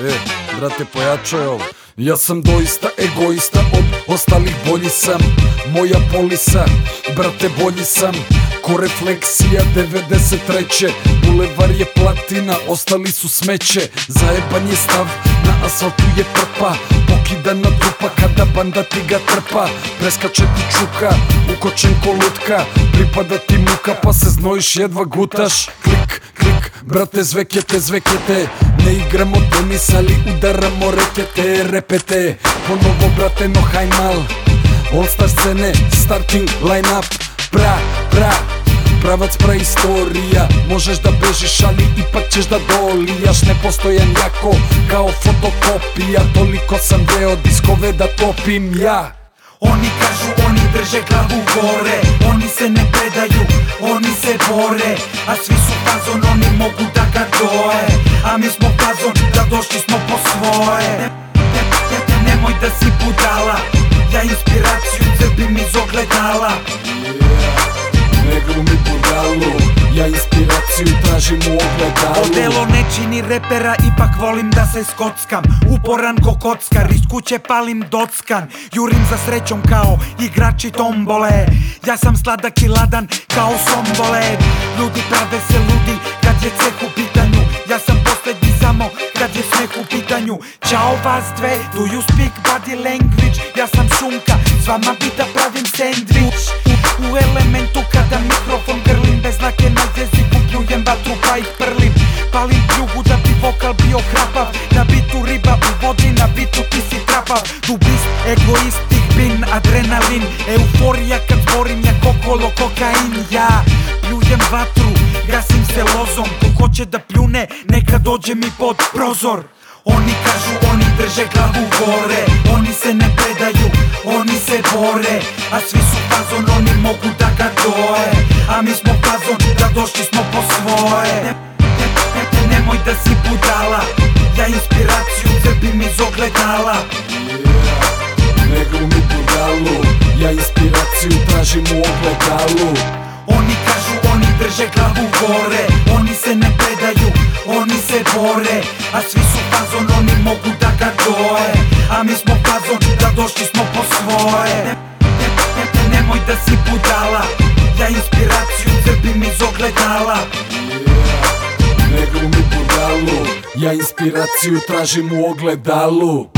Brate, pojačaj ovo. Ja sam doista egoista, od ostalih bolji sam. Moja polisa, brate, bolji sam. Ko refleksija 93. Bulevar je platina, ostali su smeće. Zajeban je stav, na asfaltu je prpa. Pokidana trupa kada banda ti ga trpa. Preskače ti čuka, ukočen ko lutka. Pripada ti muka pa se znojiš, jedva gutaš. Klik, klik, brate, zvekete. Ne igramo tenis, ali udaramo rekete. Repete, ponovo brate, no hajmal. All star scene, starting line up. Pravac praistorija. Možeš da bežiš, ali ipak ćeš da dolijaš. Nepostojan jako, kao fotokopija. Toliko sam deo diskove da topim ja. Oni kažu, oni drže glavu gore. Oni se ne predaju, oni se bore. A svi su fazon, oni mogu da ga doje. A mi smo fazon, da došli smo po svoje. Nemoj da si budala, ja inspiraciju crpim iz ogledala. Ne glumi budalu, ja inspiraciju tražim u ogledalu. Odelo ne čini repera, ipak volim da se skockam. Uporan ko kockar, iz kuće palim dockan. Jurim za srećom kao igrači tombole. Ja sam sladak i ladan kao sombole. Ljudi prave se ludi kad je ceh u pitanju. Ja sam poslednji samo kad je smeh u pitanju. Ćao vas dve, do you speak body language? Ja sam šunka, s vama bi da pravim sandvič. U elementu kada mikrofon grlim, bez znake na jeziku pljujem vatru pa ih prlim. Palim pljugu da bi vokal bio hrapav. Na bitu riba u vodi, na bitu ti si trapav. Dubist, egoist, tih bin, adrenalin. Euforija kad zborim ja kokolo, kokain. Ja pljujem vatru, gasim se lozom. Ko hoće da pljune, neka dođe mi pod prozor. Oni kažu, oni drže glavu gore. Oni se ne predaju, oni se bore. A svi su fazon, oni mogu da ga doje. A mi smo fazon, da došli smo po svoje. Nemoj da si budala, ja inspiraciju crpim iz ogledala. Ne glumi budalu, ja inspiraciju tražim u ogledalu. Oni kažu, oni drže glavu gore. Oni se ne predaju, oni se bore. A svi su fazon, oni mogu da ga doje. A mi smo fazon, da došli smo po svoje. Nemoj da si budala, ja inspiraciju crpim iz ogledala. Ne glumi budalu, ja inspiraciju tražim u ogledalu.